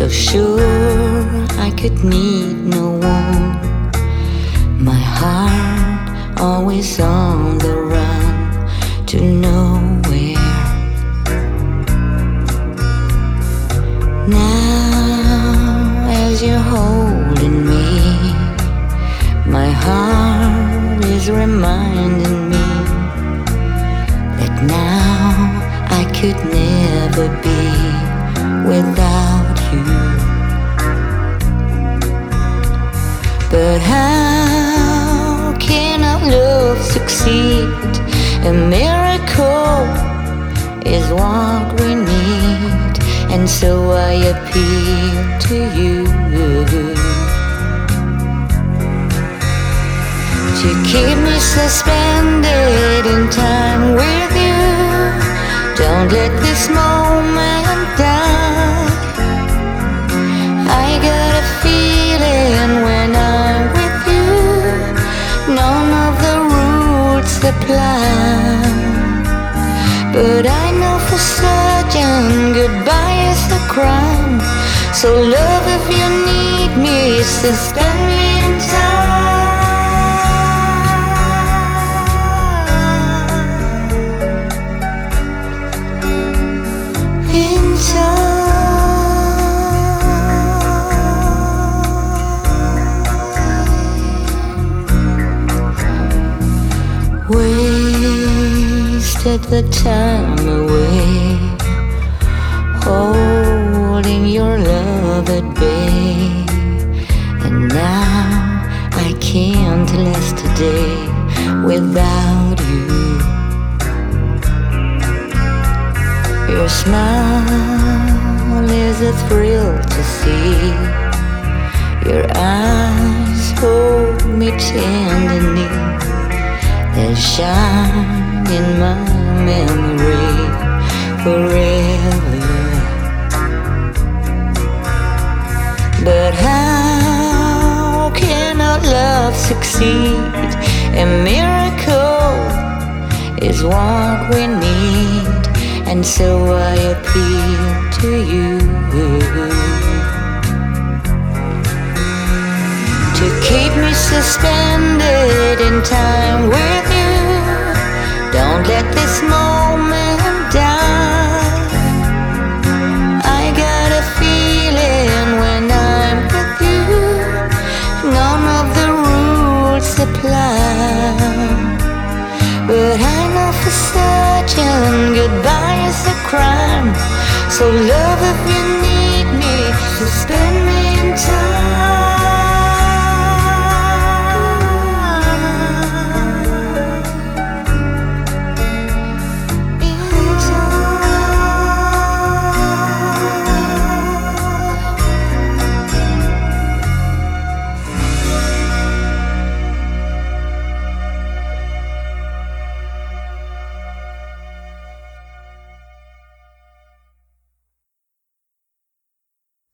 So sure I could need no one. My heart always on the run to nowhere. Now as you're holding me, my heart is reminding me that now I could never be without you. But how can our love succeed? A miracle is what we need, and so I appeal to you to keep me suspended in time with you. Don't let this moment die. I got a feeling when I'm with you, none of the rules apply. But I know for certain goodbye is a crime. So love, if you need me, suspend me in time. Wasted the time away, holding your love at bay. And now I can't last a day without you. Your smile is a thrill to see. Your eyes hold me tenderly. They'll shine in my memory forever. But how can our love succeed? A miracle is what we need, and so I appeal to you to keep me suspended in time with you. Don't let this moment die. I got a feeling when I'm with you, none of the rules apply. But I know for certain goodbye is a crime. So love, if you